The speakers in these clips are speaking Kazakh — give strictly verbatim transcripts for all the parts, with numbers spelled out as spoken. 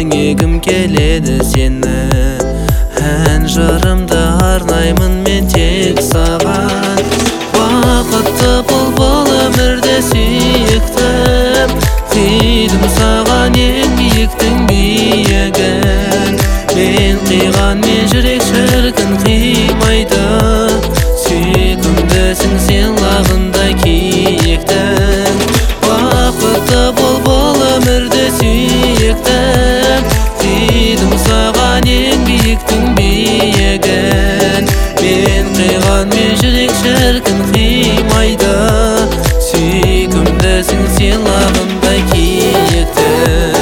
еңегім келеді сені. Ән жырымды арнаймын мен тек саған. Бақытты бол өмірде сүйіктім, қидым саған ең биіктің биігін. Мен қиғанмен жүрек шіркін қимайды, сүйкімдісің сен лағындай киіктің. Бақытты бол өмірде сүйіктім, қидым саған ең биіктің биігін. Мен қиғанмен жүрек шіркін қимайды, сүйкімдісің сен лағындай киіктің.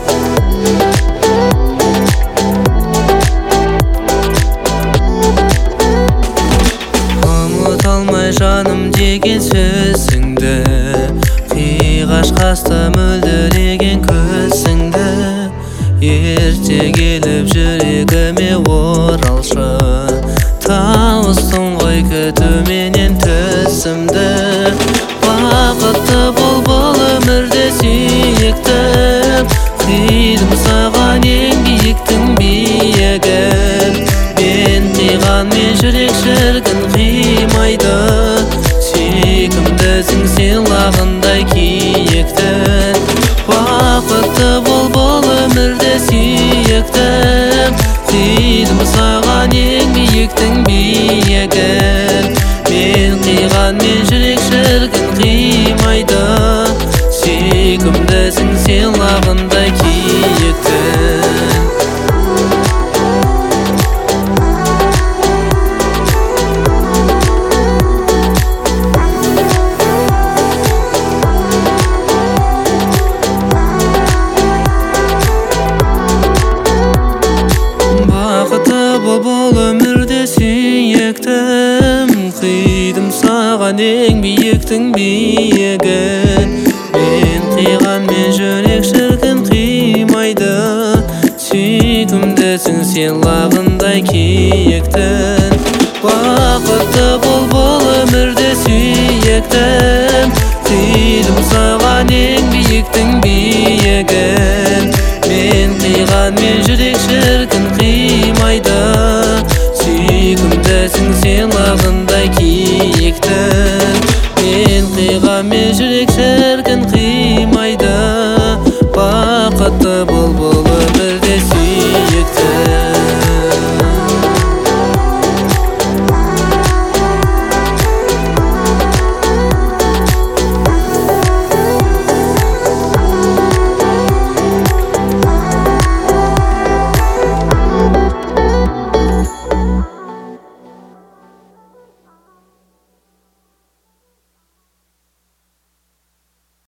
Алмай жаным деген сөзіңді, қиғаш қасты мөлдіреген көзіңді. Ерте келіп жүрегіме оралшы, тауыстың ғой күтуменен төсімді. Бақытты бол өмірде сүйіктім, қидым саған ең биіктің биігін. Мен қиғанмен жүрек шіркін қимайды, сүйкімдісің сен лағындай киіктің. Бақытты бол өмірде сүйіктім, қидым саған ең биіктің биігін. Мен қиғанмен жүрек шіркін қимайды, сүйкімдісің сен лағындай киіктің. Бол өмірде сүйіктім, қидым саған ең биіктің биігін. Мен қиғанмен жүрек шіркін қимайды, сүйкімдісің сен лағындай киіктің. Бақытты бол өмірде сүйіктім, қидым саған ең биіктің биігін. Мен қиғанмен жүрек шіркін қимайды, сүйкімдісің сен лағындай киіктің. Мен қиғанмен жүрек